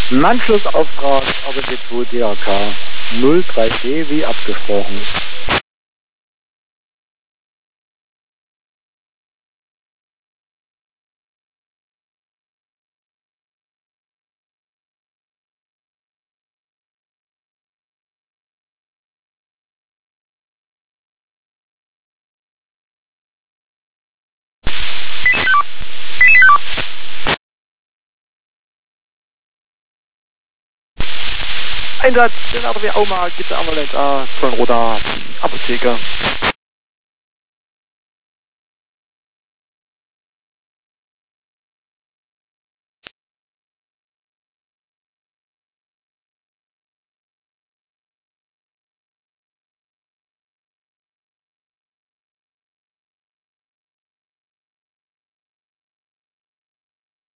Anschlussauftrag Agentur DAK 03D wie abgesprochen. Einsatz, den AW Auma, gibt der Ambulance A, Zollroter, Apotheke.